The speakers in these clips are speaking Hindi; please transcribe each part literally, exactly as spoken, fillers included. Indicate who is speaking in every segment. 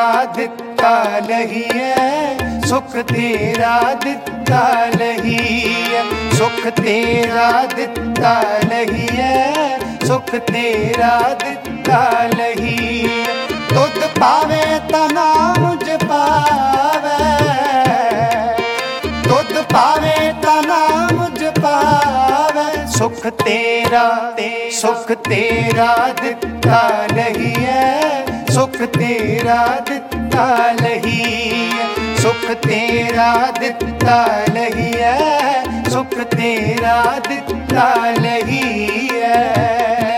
Speaker 1: तेरा दिता नहीं है, सुख तेरा दिता नहीं है, सुख तेरा दिता नहीं है, सुख तेरा दिता नहीं है। दुध पावे तना मुझ पावे, दुध पावे तना मुझ पावे, सुख तेरा सुख तेरा दिता नहीं है, सुख तेरा दिता नहीं है, सुख तेरा दिता नहीं है, सुख तेरा दिता नहीं है।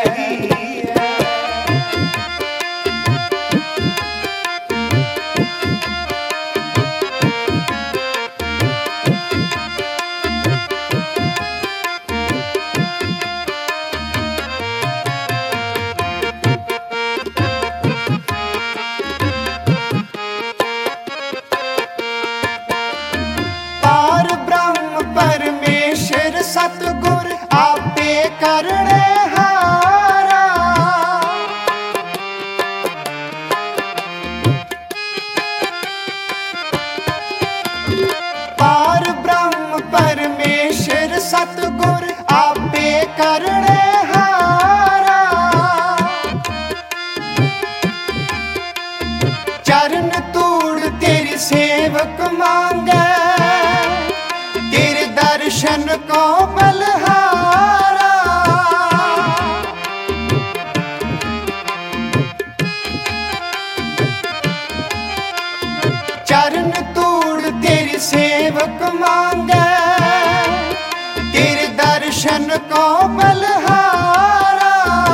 Speaker 1: परमेश्वर सतगुर आपे करने हारा, पार ब्रह्म परमेश्वर सतगुर आपे करने हारा, चरण तूड़ तेरी सेवक मांगे, तेरे दर्शन को बलहारा, चरण तूड़ तेरी सेवक मांगे, तेरे दर्शन को बलहारा,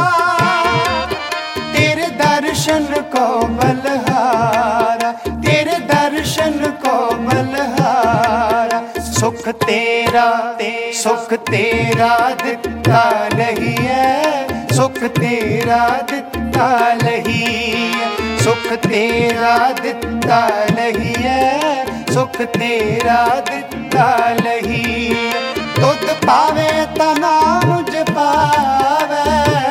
Speaker 1: तेरे दर्शन को बलहारा, तेरे दर्शन को बलहारा। सुख तेरा सुख तेरा दिता नहीं है, सुख तेरा दिता नहीं है, सुख तेरा दिता नहीं है, सुख तेरा दिता नहीं है। दुध पावे तना मुझ पावे,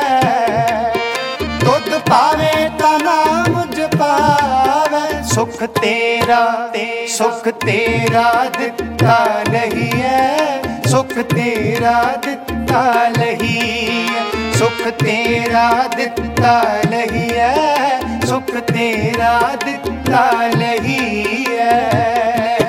Speaker 1: दुध पावे तना मुझ पावे, सुख तेरा सुख तेरा दिता नहीं है, सुख तेरा दिता नहीं है, सुख तेरा दिता नहीं है, सुख तेरा दिता नहीं है।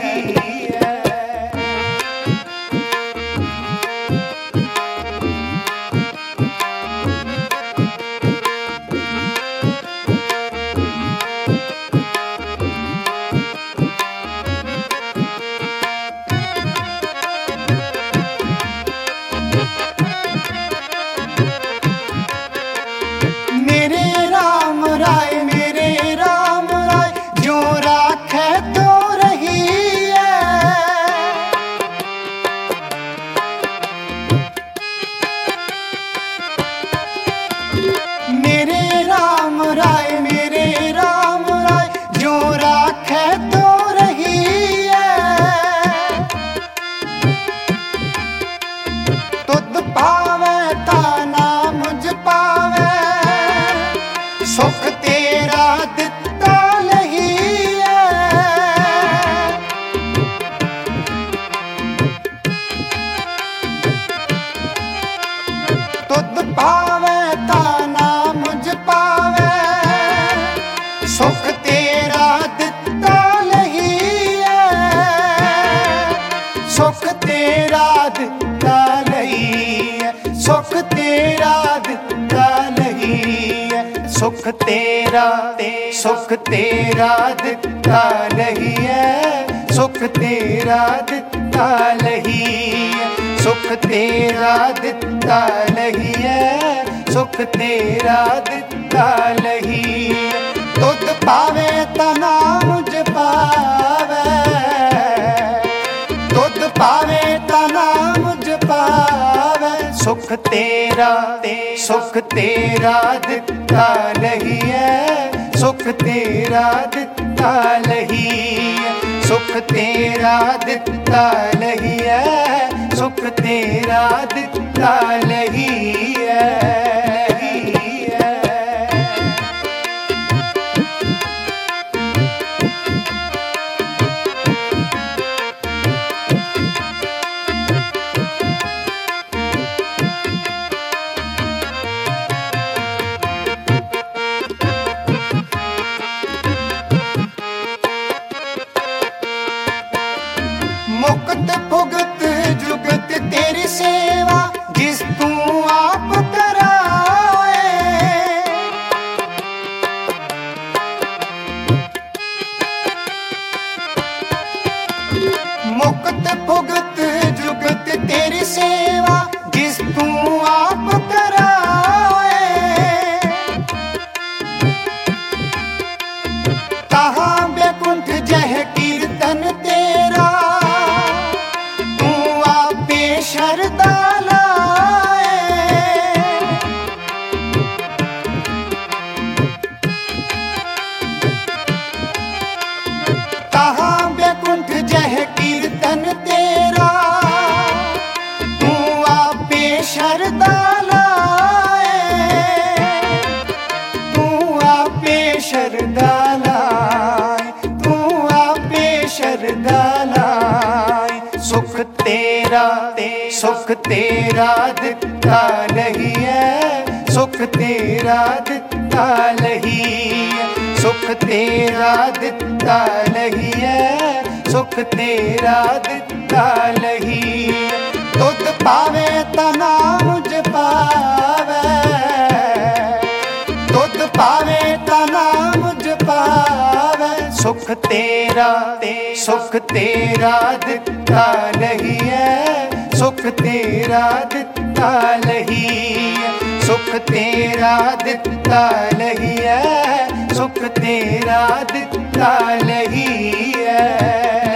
Speaker 1: सुख तेरा दिता नहीं है, तुद पावे ताना मुझ पावे, सुख तेरा दिता नहीं है, सुख तेरा दिता नहीं है, सुख तेरा दिता नहीं है, सुख तेरा सुख तेरा दिता नहीं है, सुख तेरा दिता नहीं है, सुख तेरा दिता नहीं है, सुख तेरा दिता नहीं है। तुद पावे तना मुझ पावे, तुद पावे तना मुझ पावे, सुख तेरा सुख तेरा दिता नहीं है, सुख तेरा दिता नहीं है, सुख तेरा दिता नहीं है, सुख तेरा दिता नहीं है। तेरी सेवा जिस तू आप कराए। मुक्त भुगत जुगत तेरी सेवा जिस तू आप कराए। कहाँ बैकुंठ जह कीर्तन तेरा तू आपे शरदा लाए। कहाँ बैकुंठ जह कीर्तन तेरा तू आपे शरदा लाए। तू आपे शरदा लाए, तू आपे शरदा लाए। सुख तेरा सुख तेरा दिता नहीं है, सुख तेरा दिता नहीं है। सुख तेरा दिता नहीं है, सुख तेरा दिता नहीं है। तुध पावे तना मुझ पावे, तुध पावे तना मुझ पावे। सुख तेरा सुख तेरा दिता नहीं है, सुख तेरा दिता नहीं है। सुख तेरा दिता नहीं है, सुख तेरा दिता नहीं है।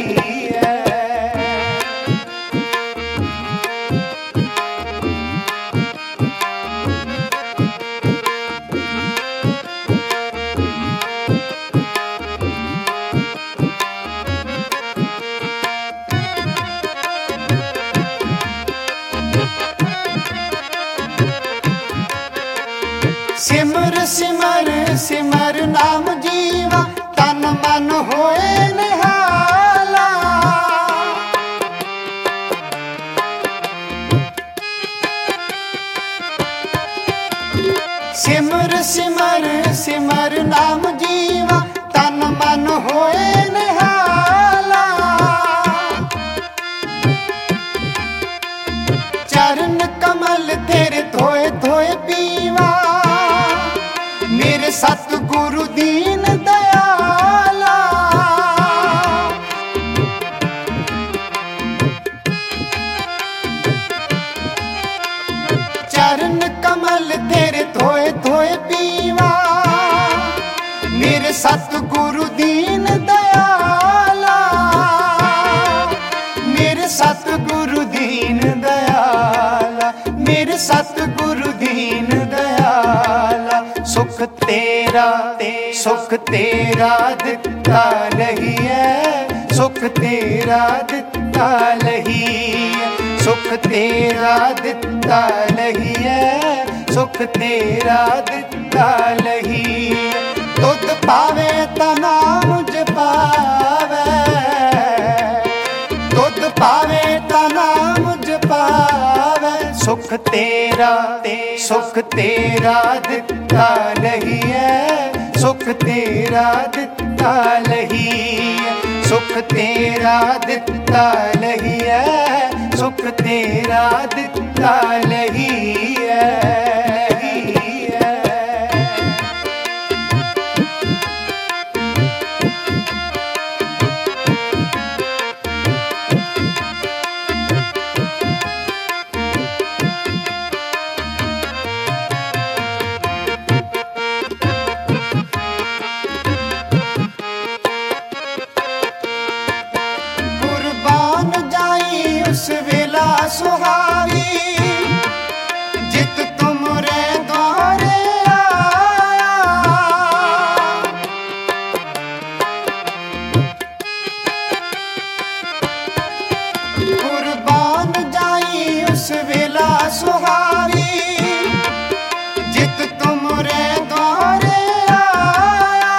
Speaker 1: सिमर सिमर सिमर नाम जीवा तन मन होए निहाला। सिमर सिमर सिमर नाम जीवा तन मन होए निहाला। चरण कमल तेरे धोए धोए पीवा मेरे सतगुरु दीन दयाला। चरण कमल तेरे धोए धोए पीवा मेरे सतगुरु दीन दयाला। मेरे सतगुरु दीन दयाला, मेरे सतगुरु दीन दयाला। सुख तेरा सुख तेरा दिता नहीं है, सुख तेरा दिता नहीं है। सुख तेरा दिता नहीं है, सुख तेरा दिता नहीं है। तुध पावे तना मुझ पावे, तुध पावे तना मुझ पावे। सुख तेरा सुख तेरा दिता नहीं है, सुख तेरा दिता नहीं है। सुख तेरा दिता नहीं है, सुख तेरा दिता नहीं है। उस वेला सुहावी जित तुमरे द्वारे आया। कुर्बान जाई उस वेला सुहावी जित तुमरे द्वारे आया।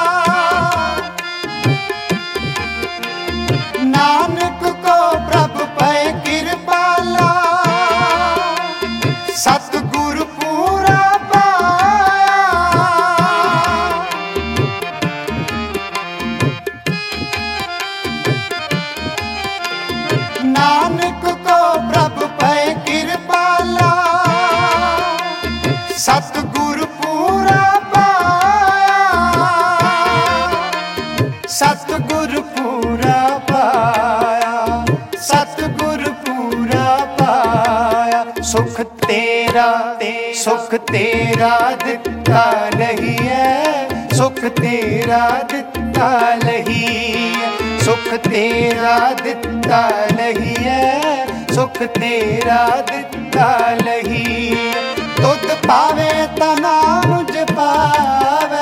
Speaker 1: नानक को प्रभु पै कृपाला सतगुरु पूरा पाया। नानक को प्रभु सुख तेरा दिता नहीं है, सुख तेरा दिता नहीं है, सुख तेरा दिता नहीं है, सुख तेरा दिता नहीं है। दुध पावे ता नाम जपावे,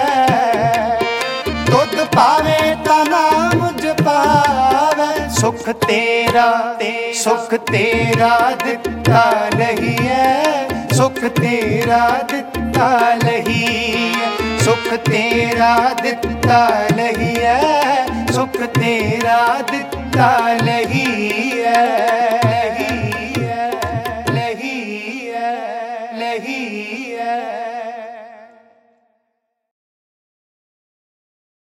Speaker 1: दुध पावे ता नाम जपावे। सुख तेरा सुख तेरा दिता नहीं है, सुख तेरा दिता नहीं है, सुख तेरा दिता नहीं है, सुख तेरा दिता नहीं है।